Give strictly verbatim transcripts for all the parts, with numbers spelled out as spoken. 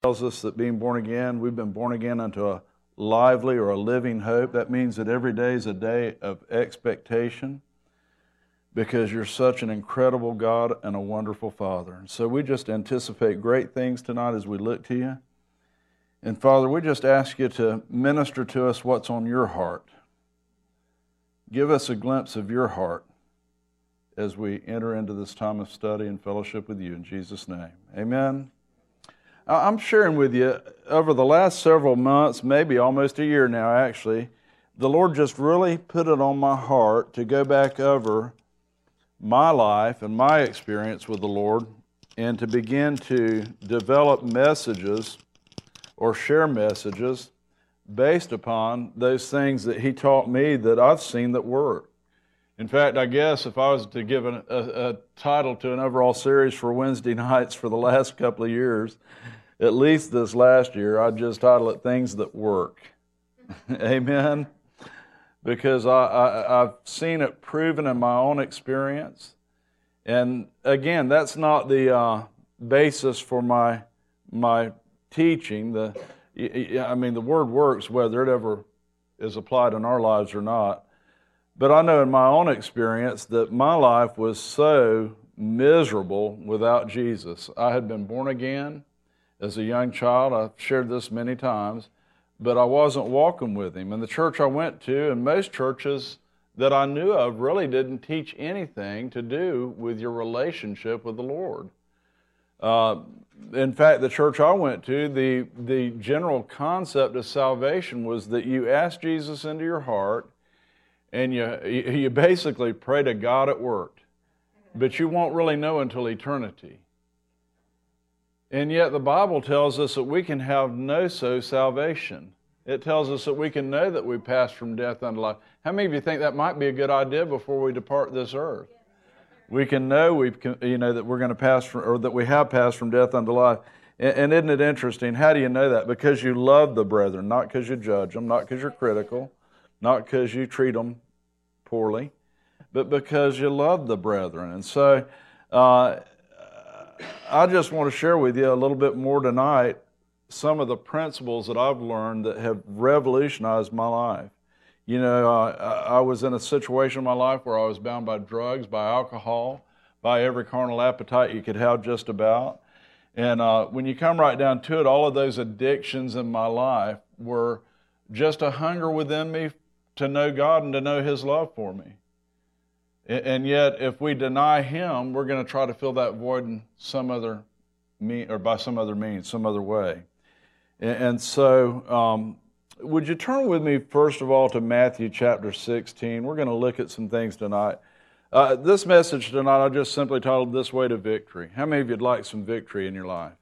tells us that being born again, we've been born again unto a lively or a living hope. That means that every day is a day of expectation because you're such an incredible God and a wonderful Father. And so we just anticipate great things tonight as we look to you. And Father, we just ask you to minister to us what's on your heart. Give us a glimpse of your heart as we enter into this time of study and fellowship with you in Jesus' name. Amen. I'm sharing with you over the last several months, maybe almost a year now actually, the Lord just really put it on my heart to go back over my life and my experience with the Lord and to begin to develop messages or share messages based upon those things that He taught me that I've seen that work. In fact, I guess if I was to give an, a, a title to an overall series for Wednesday nights for the last couple of years, at least this last year, I'd just title it Things That Work. Amen? Because I, I, I've seen it proven in my own experience. And again, that's not the uh, basis for my my teaching. The, I mean, the word works whether it ever is applied in our lives or not. But I know in my own experience that my life was so miserable without Jesus. I had been born again as a young child. I've shared this many times, but I wasn't walking with Him. And the church I went to, and most churches that I knew of, really didn't teach anything to do with your relationship with the Lord. Uh, in fact, the church I went to, the, the general concept of salvation was that you ask Jesus into your heart, and you, you basically pray to God at work, but you won't really know until eternity. And yet the Bible tells us that we can have no-so salvation. It tells us that we can know that we pass from death unto life. How many of you think that might be a good idea before we depart this earth? We can know we you know that we're going to pass from, or that we have passed from death unto life. And, and isn't it interesting? How do you know that? Because you love the brethren, not because you judge them, not because you're critical, not because you treat them poorly, but because you love the brethren. And so uh, I just want to share with you a little bit more tonight some of the principles that I've learned that have revolutionized my life. You know, uh, I was in a situation in my life where I was bound by drugs, by alcohol, by every carnal appetite you could have just about. And uh, when you come right down to it, all of those addictions in my life were just a hunger within me to know God and to know His love for me. And yet, if we deny Him, we're going to try to fill that void in some other mean, or by some other means, some other way. And so, um, would you turn with me, first of all, to Matthew chapter sixteen? We're going to look at some things tonight. Uh, this message tonight, I just simply titled This Way to Victory. How many of you'd like some victory in your life?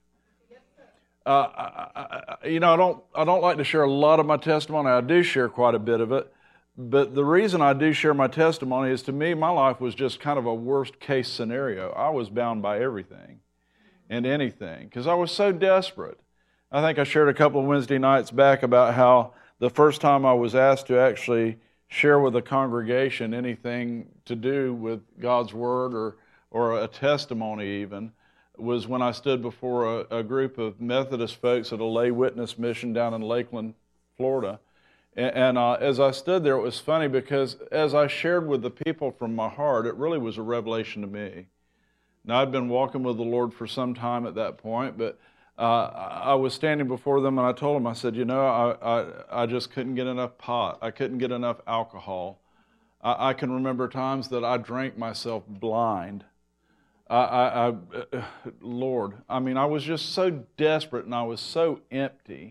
Uh, I, I, you know, I don't, I don't like to share a lot of my testimony. I do share quite a bit of it. But the reason I do share my testimony is, to me, my life was just kind of a worst-case scenario. I was bound by everything and anything because I was so desperate. I think I shared a couple of Wednesday nights back about how the first time I was asked to actually share with a congregation anything to do with God's Word or, or a testimony even was when I stood before a, a group of Methodist folks at a lay witness mission down in Lakeland, Florida. And, and uh, as I stood there, it was funny because as I shared with the people from my heart, it really was a revelation to me. Now, I'd been walking with the Lord for some time at that point, but Uh, I was standing before them and I told them, I said, you know, I, I, I just couldn't get enough pot. I couldn't get enough alcohol. I, I can remember times that I drank myself blind. I, I, I, Lord, I mean, I was just so desperate and I was so empty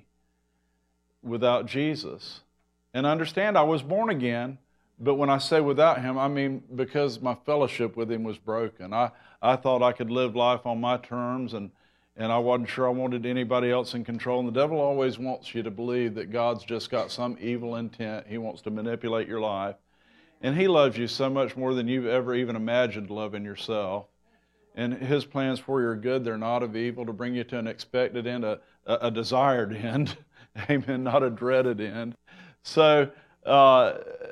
without Jesus. And understand, I was born again, but when I say without Him, I mean because my fellowship with Him was broken. I, I thought I could live life on my terms, and And I wasn't sure I wanted anybody else in control. And the devil always wants you to believe that God's just got some evil intent. He wants to manipulate your life. And He loves you so much more than you've ever even imagined loving yourself. And His plans for your good, they're not of evil, to bring you to an expected end, a, a desired end. Amen, not a dreaded end. So uh,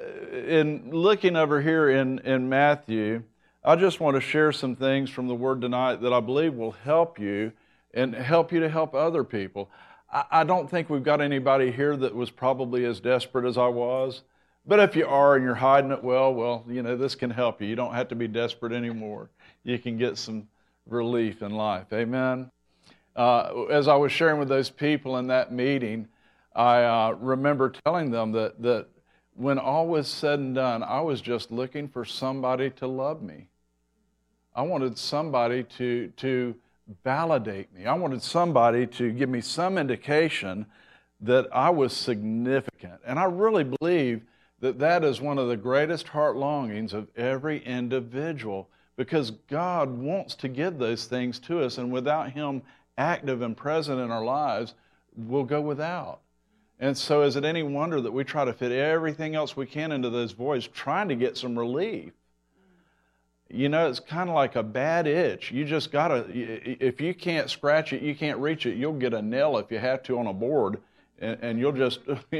in looking over here in, in Matthew, I just want to share some things from the Word tonight that I believe will help you and help you to help other people. I, I don't think we've got anybody here that was probably as desperate as I was. But if you are and you're hiding it well, well, you know, this can help you. You don't have to be desperate anymore. You can get some relief in life. Amen. Uh, as I was sharing with those people in that meeting, I uh, remember telling them that, that when all was said and done, I was just looking for somebody to love me. I wanted somebody to, to validate me. I wanted somebody to give me some indication that I was significant. And I really believe that that is one of the greatest heart longings of every individual, because God wants to give those things to us, and without Him active and present in our lives, we'll go without. And so is it any wonder that we try to fit everything else we can into those voids, trying to get some relief? You know, it's kind of like a bad itch. You just got to, if you can't scratch it, you can't reach it, you'll get a nail if you have to on a board, and, and you'll just,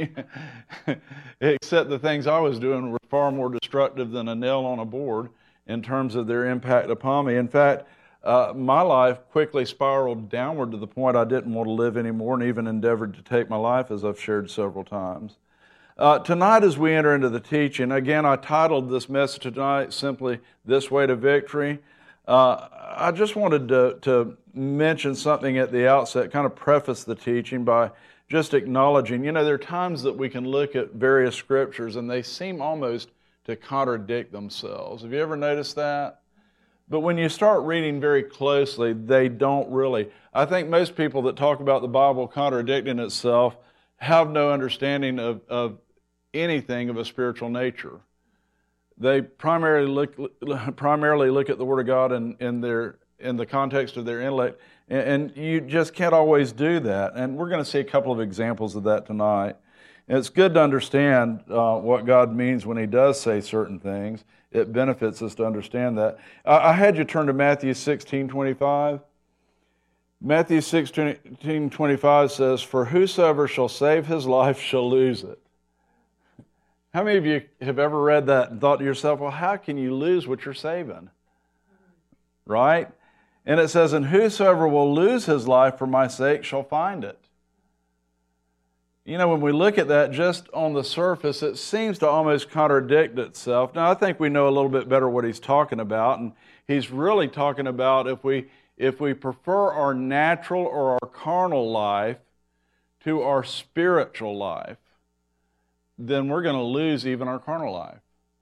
except the things I was doing were far more destructive than a nail on a board in terms of their impact upon me. In fact, Uh, my life quickly spiraled downward to the point I didn't want to live anymore, and even endeavored to take my life, as I've shared several times. Uh, tonight, as we enter into the teaching, again, I titled this message tonight simply, This Way to Victory. Uh, I just wanted to, to mention something at the outset, kind of preface the teaching by just acknowledging, you know, there are times that we can look at various scriptures and they seem almost to contradict themselves. Have you ever noticed that? But when you start reading very closely, they don't really. I think most people that talk about the Bible contradicting itself have no understanding of, of anything of a spiritual nature. They primarily look primarily look at the Word of God in, in their in the context of their intellect, and, and you just can't always do that. And we're going to see a couple of examples of that tonight. And it's good to understand uh, what God means when He does say certain things. It benefits us to understand that. I had you turn to Matthew sixteen twenty-five. Matthew sixteen twenty-five says, "For whosoever shall save his life shall lose it." How many of you have ever read that and thought to yourself, well, how can you lose what you're saving? Right? And it says, "And whosoever will lose his life for my sake shall find it." You know, when we look at that just on the surface, it seems to almost contradict itself. Now, I think we know a little bit better what he's talking about, and he's really talking about if we if we prefer our natural or our carnal life to our spiritual life, then we're going to lose even our carnal life.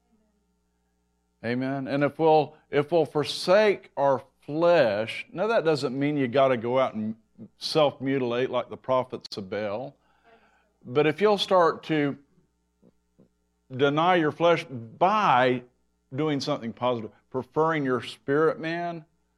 Amen. And if we'll if we'll forsake our flesh, now that doesn't mean you got to go out and self-mutilate like the prophets of Baal. But if you'll start to deny your flesh by doing something positive, preferring your spirit man,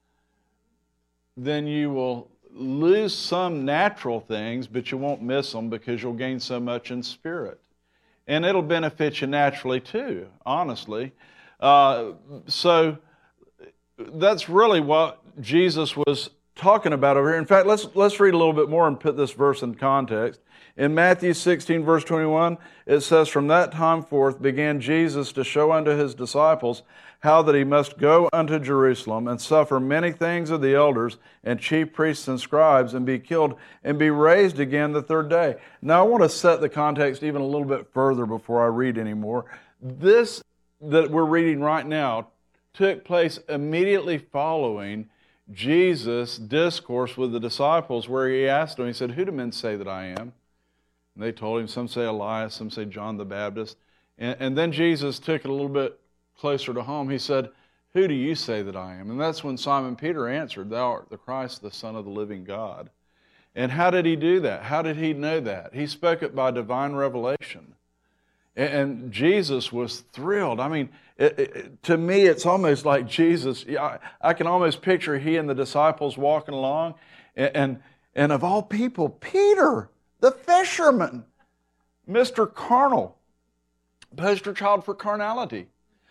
then you will lose some natural things, but you won't miss them because you'll gain so much in spirit. And it'll benefit you naturally too, honestly. Uh, so that's really what Jesus was talking about over here. In fact, let's let's read a little bit more and put this verse in context. In Matthew sixteen, verse twenty-one, it says, "From that time forth began Jesus to show unto his disciples how that he must go unto Jerusalem and suffer many things of the elders and chief priests and scribes, and be killed and be raised again the third day." Now, I want to set the context even a little bit further before I read anymore. This that we're reading right now took place immediately following Jesus' discourse with the disciples, where he asked them, he said, "Who do men say that I am?" And they told him, some say Elias, some say John the Baptist. And, and then Jesus took it a little bit closer to home. He said, "Who do you say that I am?" And that's when Simon Peter answered, "Thou art the Christ, the Son of the living God." And how did he do that? How did he know that? He spoke it by divine revelation. And, and Jesus was thrilled. I mean, it, it, to me, it's almost like Jesus. I, I can almost picture he and the disciples walking along. And, and, and of all people, Peter, the fisherman, Mister Carnal, poster child for carnality.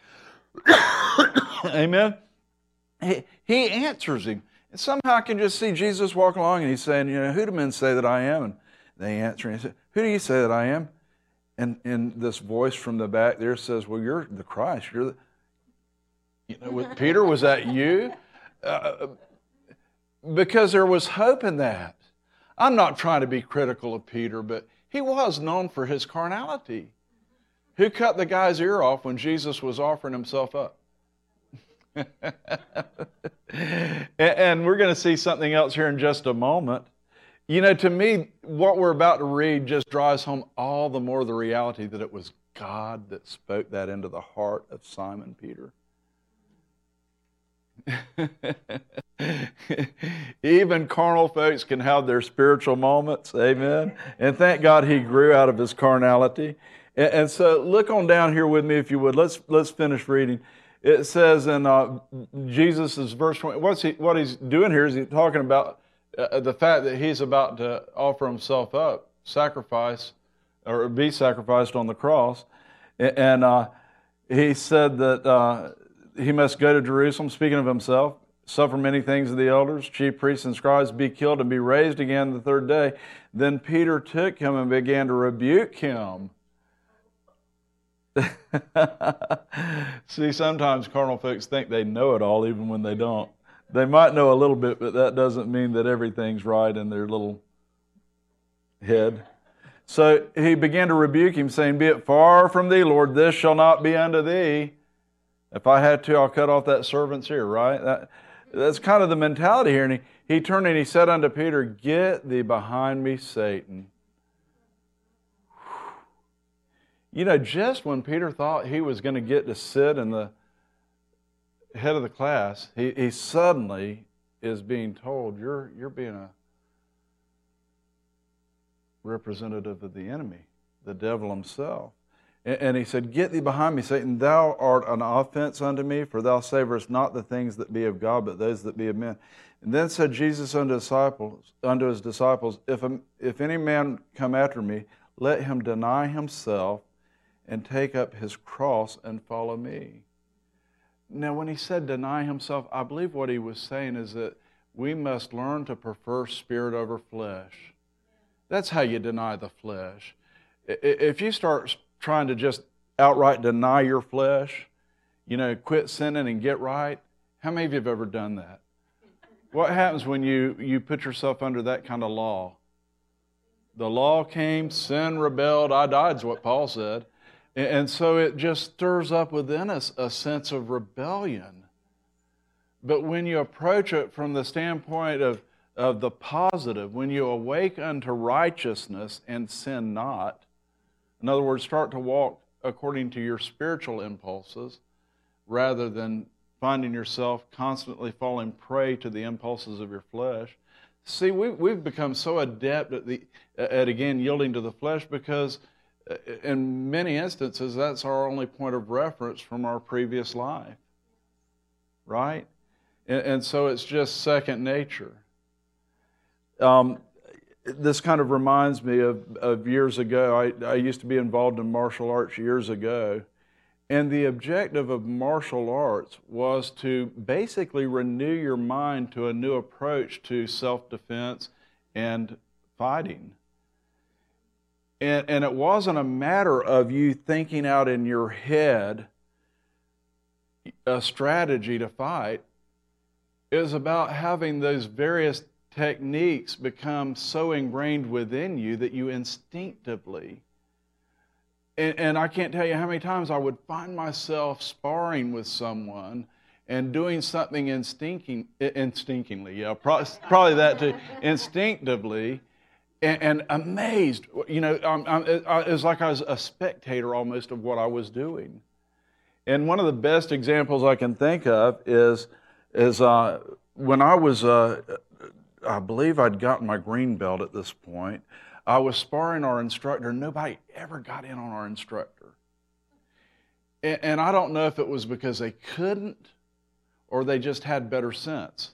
Amen. He, he answers him. And somehow I can just see Jesus walking along and he's saying, you know, "Who do men say that I am?" And they answer and he said, "Who do you say that I am?" And, and this voice from the back there says, "Well, you're the Christ. You're the..." You know, Peter, was that you? Uh, because there was hope in that. I'm not trying to be critical of Peter, but he was known for his carnality. Who cut the guy's ear off when Jesus was offering himself up? And we're going to see something else here in just a moment. You know, to me, what we're about to read just drives home all the more the reality that it was God that spoke that into the heart of Simon Peter. Even carnal folks can have their spiritual moments, amen? And thank God he grew out of his carnality. And, and so look on down here with me if you would. Let's let's finish reading. It says in uh, Jesus' verse twenty, what's he, what he's doing here is he's talking about uh, the fact that he's about to offer himself up, sacrifice, or be sacrificed on the cross. And uh, he said that uh, he must go to Jerusalem, speaking of himself, suffer many things of the elders, chief priests and scribes, be killed and be raised again the third day. Then Peter took him and began to rebuke him. See, sometimes carnal folks think they know it all even when they don't. They might know a little bit, but that doesn't mean that everything's right in their little head. So he began to rebuke him, saying, be it far from thee, Lord, this shall not be unto thee. If I had to, I'll cut off that servant's ear, right? That, that's kind of the mentality here. And he, he turned and he said unto Peter, get thee behind me, Satan. You know, just when Peter thought he was going to get to sit in the head of the class, he, he suddenly is being told, you're, you're being a representative of the enemy, the devil himself. And, and he said, get thee behind me, Satan, thou art an offense unto me, for thou savorest not the things that be of God, but those that be of men. And then said Jesus unto his disciples, unto his disciples if, a, if any man come after me, let him deny himself, and take up his cross and follow me. Now, when he said deny himself, I believe what he was saying is that we must learn to prefer spirit over flesh. That's how you deny the flesh. If you start trying to just outright deny your flesh, you know, quit sinning and get right, how many of you have ever done that? What happens when you, you put yourself under that kind of law? The law came, sin rebelled, I died is what Paul said. And so it just stirs up within us a sense of rebellion. But when you approach it from the standpoint of, of the positive, when you awake unto righteousness and sin not, in other words, start to walk according to your spiritual impulses, rather than finding yourself constantly falling prey to the impulses of your flesh. See, we, we've become so adept at, the, at, again, yielding to the flesh because in many instances, that's our only point of reference from our previous life, right? And, and so it's just second nature. Um, this kind of reminds me of, of years ago. I, I used to be involved in martial arts years ago, and the objective of martial arts was to basically renew your mind to a new approach to self-defense and fighting. And, and it wasn't a matter of you thinking out in your head a strategy to fight. It was about having those various techniques become so ingrained within you that you instinctively, and, and I can't tell you how many times I would find myself sparring with someone and doing something instincting, instinctively, yeah, probably, probably that too, instinctively, And, and amazed, you know, I'm, I'm, it was like I was a spectator almost of what I was doing. And one of the best examples I can think of is, is uh, when I was, uh, I believe I'd gotten my green belt at this point, I was sparring our instructor. Nobody ever got in on our instructor. And, and I don't know if it was because they couldn't or they just had better sense.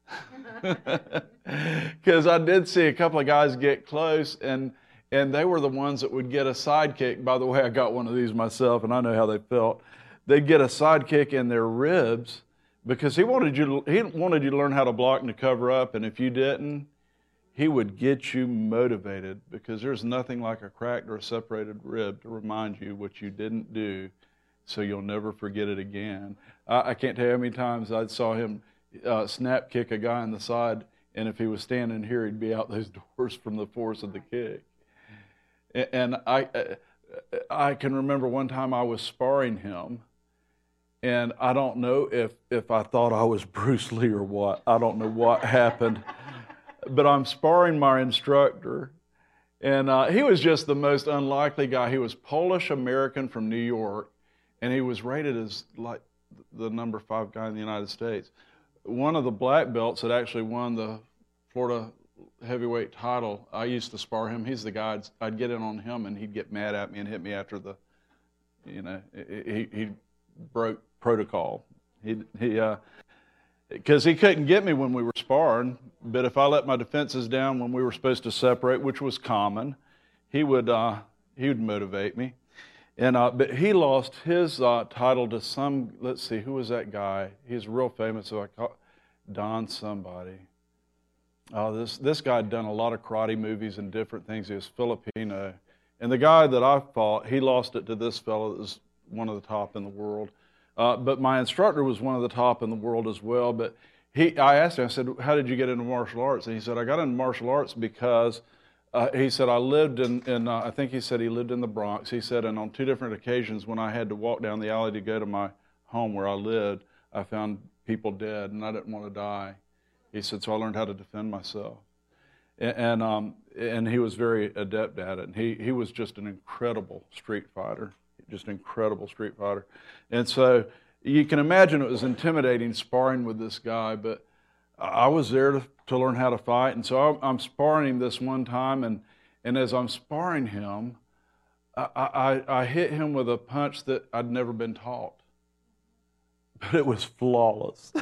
Because I did see a couple of guys get close, and and they were the ones that would get a sidekick. By the way, I got one of these myself, and I know how they felt. They'd get a sidekick in their ribs because he wanted you to, he wanted you to learn how to block and to cover up, and if you didn't, he would get you motivated, because there's nothing like a cracked or a separated rib to remind you what you didn't do, so you'll never forget it again. I, I can't tell you how many times I saw him Uh, snap kick a guy in the side and if he was standing here, he'd be out those doors from the force of the kick. And I, I can remember one time I was sparring him, and I don't know if, if I thought I was Bruce Lee or what. I don't know what happened. But I'm sparring my instructor, and uh, he was just the most unlikely guy. He was Polish-American from New York, and he was rated as like the number five guy in the United States. One of the black belts that actually won the Florida heavyweight title, I used to spar him. He's the guy, I'd, I'd get in on him, and he'd get mad at me and hit me after the, you know, he, he broke protocol. He, he, uh, because he couldn't get me when we were sparring, but if I let my defenses down when we were supposed to separate, which was common, he would uh, he would motivate me. And uh, but he lost his uh, title to some, let's see, who was that guy? He's real famous, so I call Don somebody. Oh, this this guy had done a lot of karate movies and different things. He was Filipino. And the guy that I fought, he lost it to this fellow that was one of the top in the world. Uh, but my instructor was one of the top in the world as well. But he, I asked him, I said, how did you get into martial arts? And he said, I got into martial arts because, uh, he said, I lived in, in uh, I think he said he lived in the Bronx. He said, and on two different occasions when I had to walk down the alley to go to my home where I lived, I found people dead, and I didn't want to die. He said, so I learned how to defend myself. And, and, um, and he was very adept at it. And he, he was just an incredible street fighter. Just an incredible street fighter. And so you can imagine it was intimidating sparring with this guy, but I was there to, to learn how to fight. And so I'm, I'm sparring him this one time, and, and as I'm sparring him, I, I, I hit him with a punch that I'd never been taught. But it was flawless.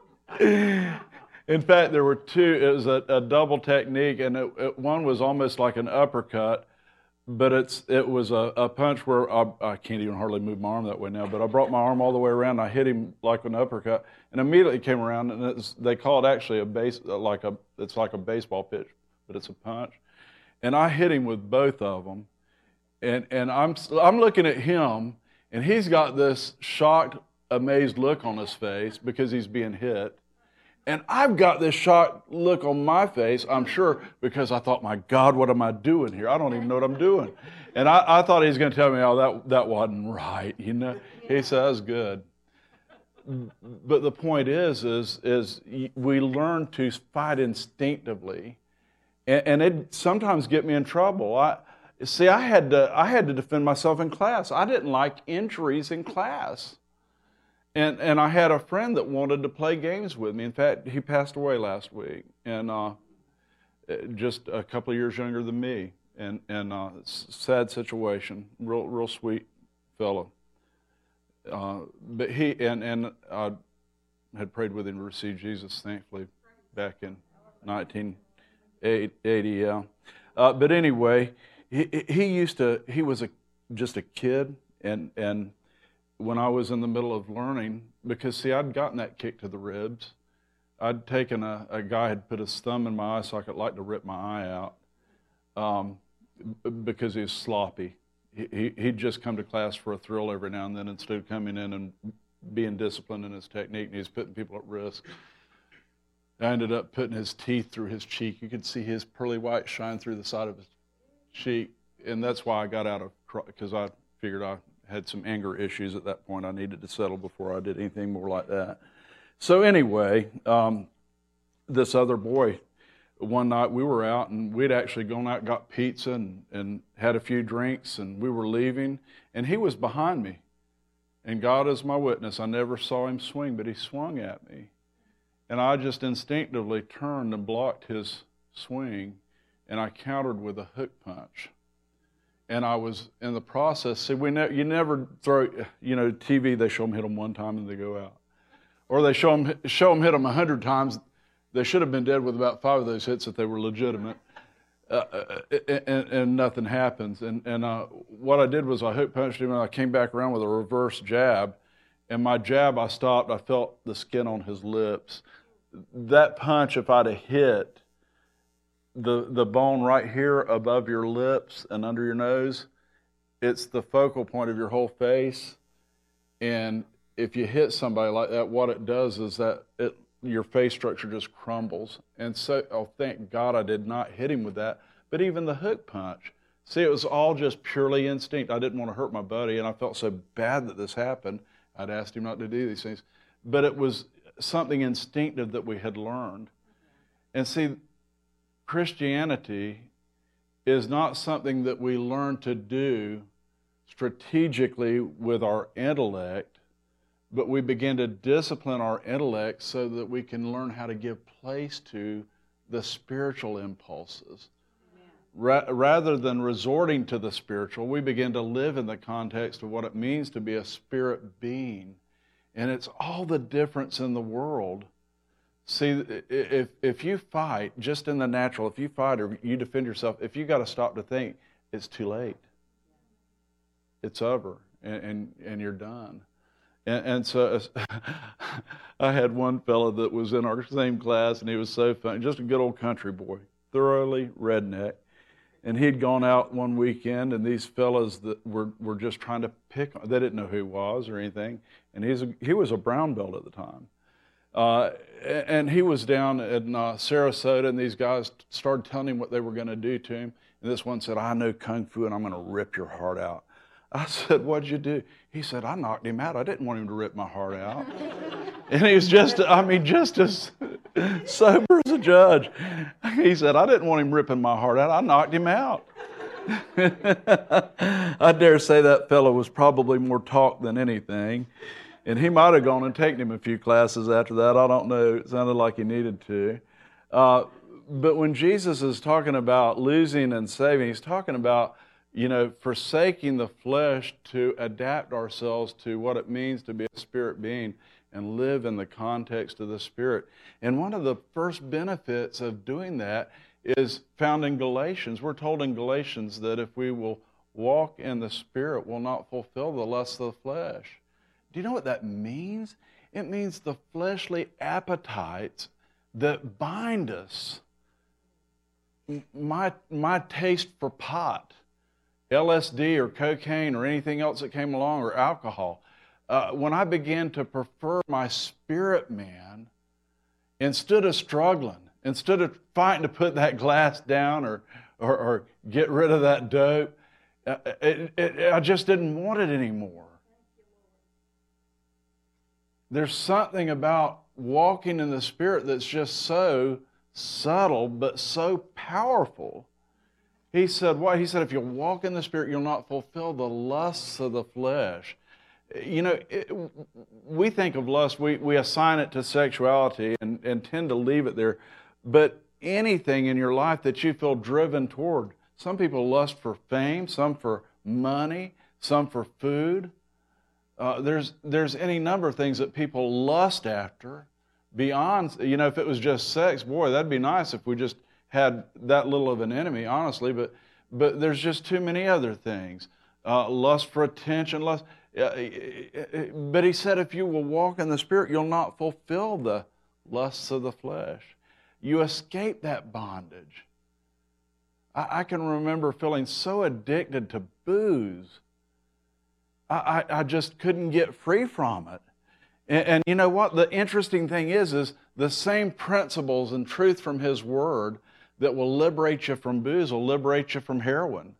In fact, there were two. It was a, a double technique, and it, it, one was almost like an uppercut, but it's it was a, a punch where I, I can't even hardly move my arm that way now, but I brought my arm all the way around, and I hit him like an uppercut, and immediately came around, and it's, they call it actually a base, like a, it's like a baseball pitch, but it's a punch. And I hit him with both of them, and, and I'm, I'm looking at him, and he's got this shocked, amazed look on his face because he's being hit. And I've got this shocked look on my face, I'm sure, because I thought, my God, what am I doing here? I don't even know what I'm doing. And I, I thought he was going to tell me, oh, that, that wasn't right, you know. He said, that was good. But the point is, is, is we learn to fight instinctively, and, and it sometimes get me in trouble. I see, I had to, I had to defend myself in class. I didn't like injuries in class. And and I had a friend that wanted to play games with me. In fact, he passed away last week, and uh, just a couple of years younger than me. And and uh, sad situation, real real sweet fellow. Uh, but he and and I had prayed with him to receive Jesus, thankfully, back in nineteen eighty. Yeah. Uh, but anyway, he he used to. He was a just a kid, and and. when I was in the middle of learning, because see, I'd gotten that kick to the ribs. I'd taken a, a guy had put his thumb in my eye so I could like to rip my eye out um, because he was sloppy. He, he, he'd just come to class for a thrill every now and then instead of coming in and being disciplined in his technique, and he was putting people at risk. I ended up putting his teeth through his cheek. You could see his pearly white shine through the side of his cheek, and that's why I got out of, because I figured I had some anger issues at that point I needed to settle before I did anything more like that. So anyway, um, this other boy, one night we were out, and we'd actually gone out and got pizza and, and had a few drinks, and we were leaving, and he was behind me. And God is my witness, I never saw him swing, but he swung at me. And I just instinctively turned and blocked his swing, and I countered with a hook punch. And I was in the process, see, we ne- you never throw, you know, T V, they show them hit them one time and they go out. Or they show them, show them hit them a hundred times. They should have been dead with about five of those hits if they were legitimate. Uh, and, and nothing happens. And, and uh, what I did was I hook punched him, and I came back around with a reverse jab. And my jab, I stopped, I felt the skin on his lips. That punch, if I'd have hit the the bone right here above your lips and under your nose, it's the focal point of your whole face. And if you hit somebody like that, what it does is that it your face structure just crumbles. And so, oh, thank God I did not hit him with that. But even the hook punch, see, it was all just purely instinct. I didn't want to hurt my buddy, and I felt so bad that this happened. I'd asked him not to do these things. But it was something instinctive that we had learned. And see, Christianity is not something that we learn to do strategically with our intellect, but we begin to discipline our intellect so that we can learn how to give place to the spiritual impulses. Ra- rather than resorting to the spiritual, we begin to live in the context of what it means to be a spirit being. And it's all the difference in the world. See, if if you fight, just in the natural, if you fight or you defend yourself, if you got to stop to think, it's too late. It's over, and, and, and you're done. And, and so I had one fellow that was in our same class, and he was so funny, just a good old country boy, thoroughly redneck. And he'd gone out one weekend, and these fellas that were, were just trying to pick on, they didn't know who he was or anything, and he's a, he was a brown belt at the time. Uh, and he was down in uh, Sarasota, and these guys started telling him what they were going to do to him. And this one said, I know Kung Fu, and I'm going to rip your heart out. I said, what'd you do? He said, I knocked him out. I didn't want him to rip my heart out. And he was just, I mean, just as sober as a judge. He said, I didn't want him ripping my heart out. I knocked him out. I dare say that fellow was probably more talk than anything. And he might have gone and taken him a few classes after that. I don't know. It sounded like he needed to. Uh, but when Jesus is talking about losing and saving, he's talking about, you know, forsaking the flesh to adapt ourselves to what it means to be a spirit being and live in the context of the Spirit. And one of the first benefits of doing that is found in Galatians. We're told in Galatians that if we will walk in the Spirit, we'll not fulfill the lusts of the flesh. Do you know what that means? It means the fleshly appetites that bind us. My, my taste for pot, L S D or cocaine or anything else that came along, or alcohol, uh, when I began to prefer my spirit man, instead of struggling, instead of fighting to put that glass down or, or, or get rid of that dope, uh, it, it, I just didn't want it anymore. There's something about walking in the Spirit that's just so subtle but so powerful. He said, what? He said, if you walk in the Spirit, you'll not fulfill the lusts of the flesh. You know, it, we think of lust, we, we assign it to sexuality and, and tend to leave it there. But anything in your life that you feel driven toward, some people lust for fame, some for money, some for food. Uh, there's there's any number of things that people lust after beyond, you know, if it was just sex, boy, that'd be nice if we just had that little of an enemy, honestly, but but there's just too many other things. Uh, lust for attention, lust. Uh, but he said, if you will walk in the Spirit, you'll not fulfill the lusts of the flesh. You escape that bondage. I, I can remember feeling so addicted to booze. I, I just couldn't get free from it. And, and you know what? The interesting thing is, is the same principles and truth from His Word that will liberate you from booze will liberate you from heroin,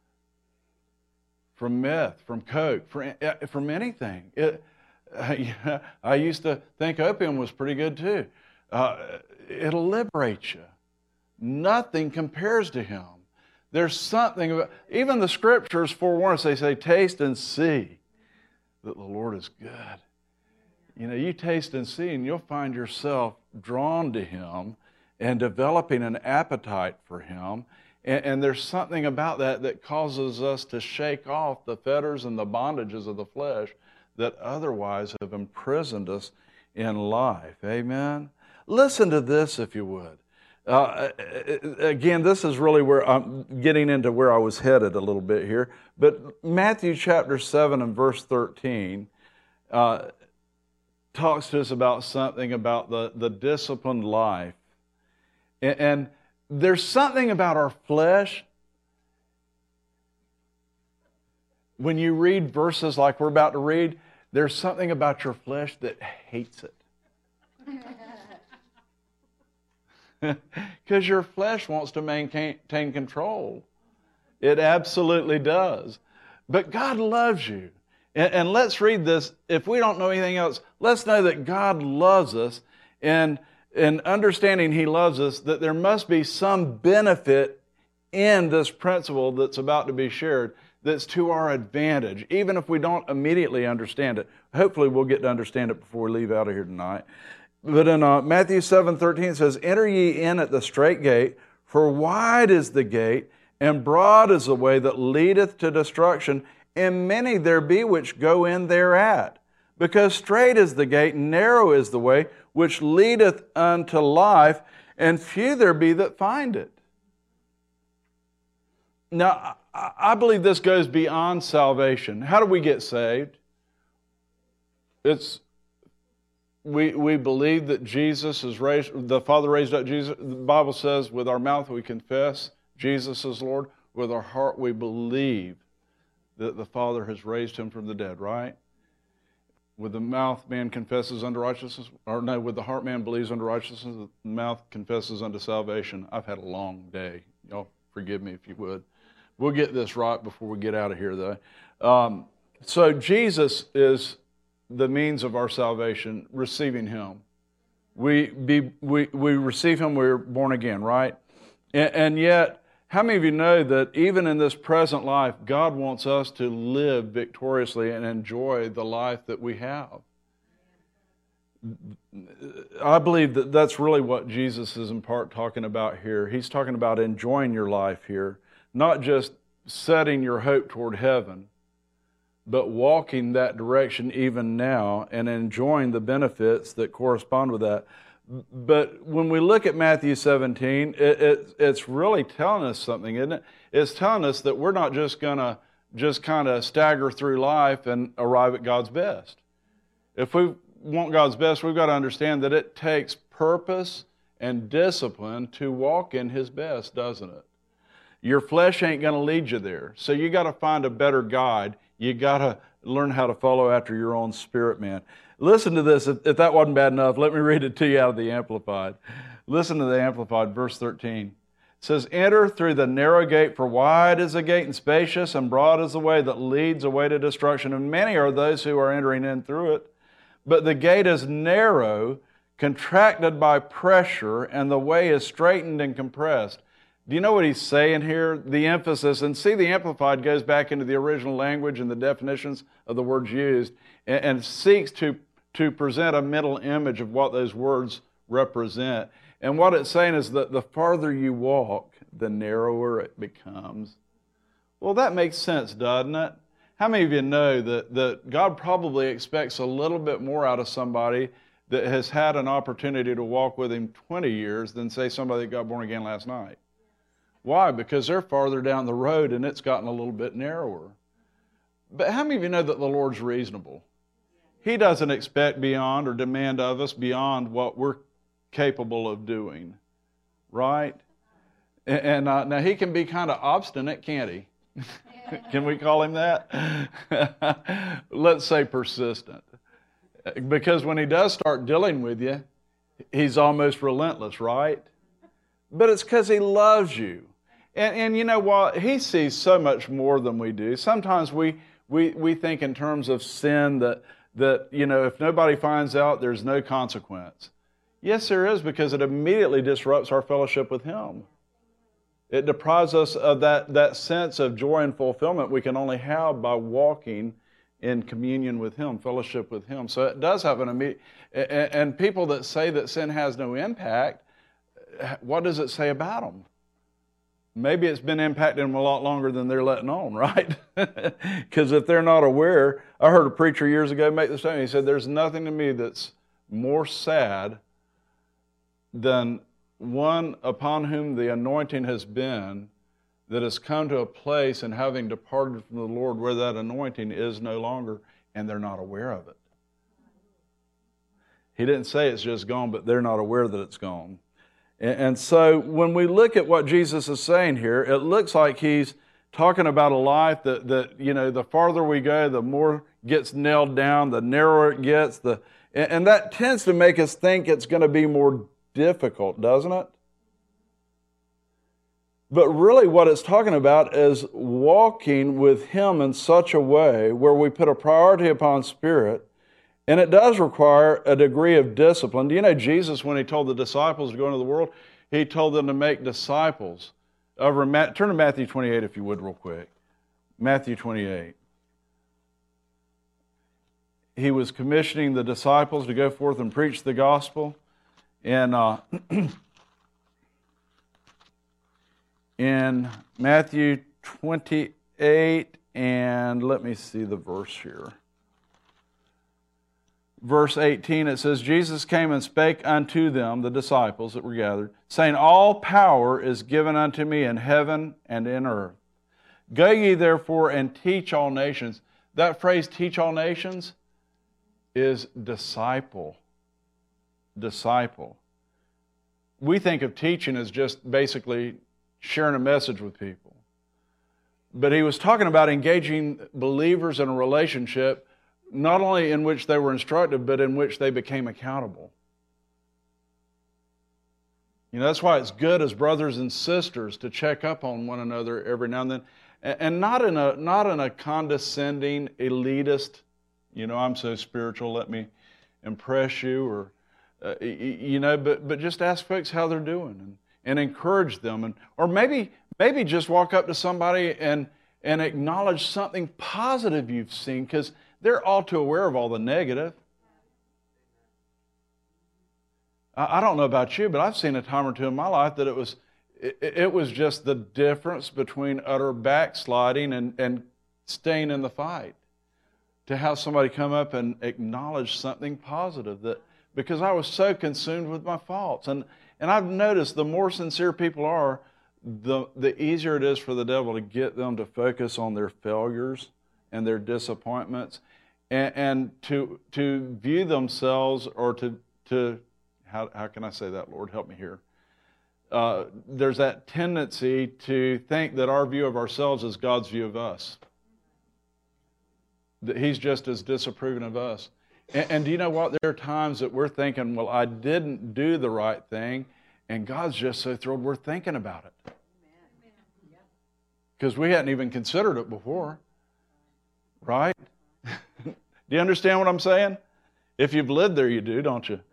from meth, from coke, from, from anything. It, I used to think opium was pretty good too. Uh, it'll liberate you. Nothing compares to Him. There's something about, even the Scriptures forewarn us, they say, taste and see that the Lord is good. You know, you taste and see, and you'll find yourself drawn to Him and developing an appetite for Him. And, and there's something about that that causes us to shake off the fetters and the bondages of the flesh that otherwise have imprisoned us in life. Amen? Listen to this, if you would. Uh, again, this is really where I'm getting into where I was headed a little bit here. But Matthew chapter seven and verse thirteen uh, talks to us about something about the, the disciplined life. And, and there's something about our flesh. When you read verses like we're about to read, there's something about your flesh that hates it. Because your flesh wants to maintain control. It absolutely does. But God loves you. And, and let's read this. If we don't know anything else, let's know that God loves us. And in understanding He loves us, that there must be some benefit in this principle that's about to be shared that's to our advantage, even if we don't immediately understand it. Hopefully we'll get to understand it before we leave out of here tonight. But in uh, Matthew seven thirteen it says, "Enter ye in at the strait gate, for wide is the gate, and broad is the way that leadeth to destruction, and many there be which go in thereat. Because strait is the gate, and narrow is the way, which leadeth unto life, and few there be that find it." Now, I believe this goes beyond salvation. How do we get saved? It's we we believe that Jesus is raised, the Father raised up Jesus. The Bible says, with our mouth we confess Jesus is Lord. With our heart we believe that the Father has raised Him from the dead, right? With the mouth man confesses unto righteousness, or no, with the heart man believes unto righteousness, the mouth confesses unto salvation. I've had a long day. Y'all forgive me if you would. We'll get this right before we get out of here, though. Um, so Jesus is the means of our salvation, receiving Him. We be we we receive Him, we're born again, right? And, and yet, how many of you know that even in this present life, God wants us to live victoriously and enjoy the life that we have? I believe that that's really what Jesus is in part talking about here. He's talking about enjoying your life here. Not just setting your hope toward heaven, but walking that direction even now and enjoying the benefits that correspond with that. But when we look at Matthew seventeen, it, it, it's really telling us something, isn't it? It's telling us that we're not just going to just kind of stagger through life and arrive at God's best. If we want God's best, we've got to understand that it takes purpose and discipline to walk in His best, doesn't it? Your flesh ain't going to lead you there. So you got to find a better guide. You got to learn how to follow after your own spirit, man. Listen to this. If, if that wasn't bad enough, let me read it to you out of the Amplified. Listen to the Amplified, verse thirteen. It says, "Enter through the narrow gate, for wide is the gate and spacious, and broad is the way that leads away to destruction. And many are those who are entering in through it. But the gate is narrow, contracted by pressure, and the way is straitened and compressed." Do you know what he's saying here? The emphasis, and see, the Amplified goes back into the original language and the definitions of the words used, and, and seeks to, to present a mental image of what those words represent. And what it's saying is that the farther you walk, the narrower it becomes. Well, that makes sense, doesn't it? How many of you know that, that God probably expects a little bit more out of somebody that has had an opportunity to walk with Him twenty years than, say, somebody that got born again last night? Why? Because they're farther down the road and it's gotten a little bit narrower. But how many of you know that the Lord's reasonable? He doesn't expect beyond or demand of us beyond what we're capable of doing, right? And, and uh, now He can be kind of obstinate, can't He? Can we call Him that? Let's say persistent. Because when He does start dealing with you, He's almost relentless, right? But it's because He loves you. And, and you know what? He sees so much more than we do. Sometimes we, we, we think in terms of sin that, that, you know, if nobody finds out, there's no consequence. Yes, there is, because it immediately disrupts our fellowship with Him. It deprives us of that, that sense of joy and fulfillment we can only have by walking in communion with Him, fellowship with Him. So it does have an immediate... And, and people that say that sin has no impact, what does it say about them? Maybe it's been impacting them a lot longer than they're letting on, right? Because if they're not aware, I heard a preacher years ago make the statement. He said, "There's nothing to me that's more sad than one upon whom the anointing has been that has come to a place and having departed from the Lord where that anointing is no longer, and they're not aware of it." He didn't say it's just gone, but they're not aware that it's gone. And so when we look at what Jesus is saying here, it looks like He's talking about a life that, that you know, the farther we go, the more gets nailed down, the narrower it gets. The, and that tends to make us think it's going to be more difficult, doesn't it? But really what it's talking about is walking with Him in such a way where we put a priority upon Spirit, and it does require a degree of discipline. Do you know Jesus, when He told the disciples to go into the world, He told them to make disciples. Over, turn to Matthew twenty-eight if you would real quick. Matthew twenty-eight. He was commissioning the disciples to go forth and preach the gospel. And uh, in Matthew twenty-eight, and let me see the verse here. Verse eighteen, it says, Jesus came and spake unto them, the disciples that were gathered, saying, all power is given unto me in heaven and in earth. Go ye therefore and teach all nations. That phrase, teach all nations, is disciple. Disciple. We think of teaching as just basically sharing a message with people. But he was talking about engaging believers in a relationship, not only in which they were instructed, but in which they became accountable. You know, that's why it's good as brothers and sisters to check up on one another every now and then. And not in a not in a condescending, elitist, you know, I'm so spiritual, let me impress you, or, uh, you know, but, but just ask folks how they're doing and, and encourage them. And or maybe maybe just walk up to somebody and, and acknowledge something positive you've seen, because they're all too aware of all the negative. I, I don't know about you, but I've seen a time or two in my life that it was it, it was just the difference between utter backsliding and, and staying in the fight. To have somebody come up and acknowledge something positive, that because I was so consumed with my faults. And and I've noticed the more sincere people are, the the easier it is for the devil to get them to focus on their failures and their disappointments, and, and to to view themselves, or to to how how can I say that, Lord, help me here. Uh, there's that tendency to think that our view of ourselves is God's view of us. That He's just as disapproving of us. And, and do you know what? There are times that we're thinking, well, I didn't do the right thing, and God's just so thrilled we're thinking about it. Because we hadn't even considered it before. Right? Do you understand what I'm saying? If you've lived there, you do, don't you?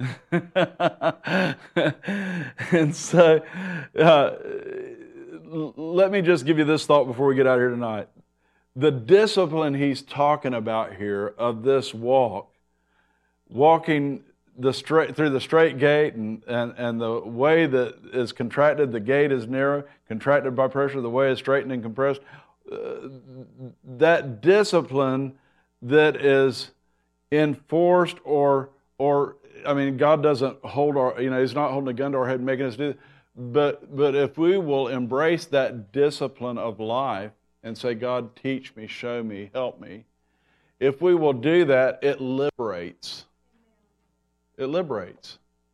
And so, uh, let me just give you this thought before we get out of here tonight. The discipline he's talking about here of this walk, walking the straight through the straight gate, and, and, and the way that is contracted, the gate is narrow, contracted by pressure, the way is straightened and compressed. Uh, that discipline that is enforced, or or I mean, God doesn't hold our, you know, He's not holding a gun to our head making us do it. But but if we will embrace that discipline of life and say, God, teach me, show me, help me. If we will do that, it liberates. It liberates.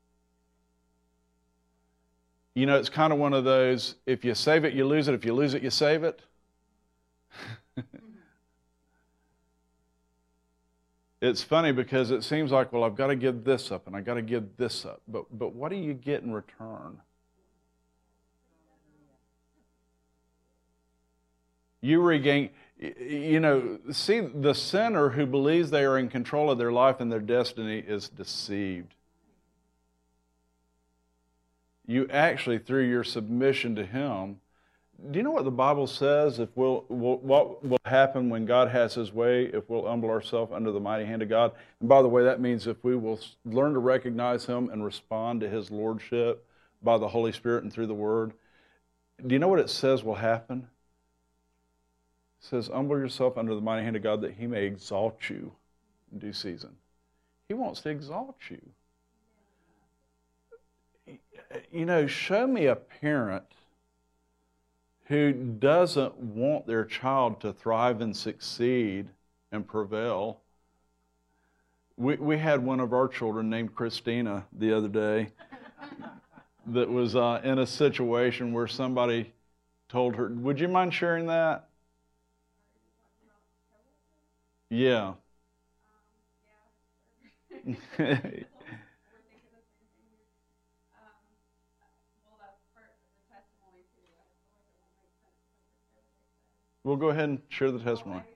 You know, it's kind of one of those, if you save it, you lose it. If you lose it, you save it. It's funny because it seems like, well, I've got to give this up and I've got to give this up. But but what do you get in return? You regain, you know, see, the sinner who believes they are in control of their life and their destiny is deceived. You actually, through your submission to Him, do you know what the Bible says? If we'll, we'll, what will happen when God has His way, if we'll humble ourselves under the mighty hand of God? And by the way, that means if we will learn to recognize Him and respond to His lordship by the Holy Spirit and through the Word. Do you know what it says will happen? It says, humble yourself under the mighty hand of God that He may exalt you in due season. He wants to exalt you. You know, show me a parent who doesn't want their child to thrive and succeed and prevail. We we had one of our children named Christina the other day that was uh, in a situation where somebody told her, would you mind sharing that? Yeah. we'll go ahead and share the testimony.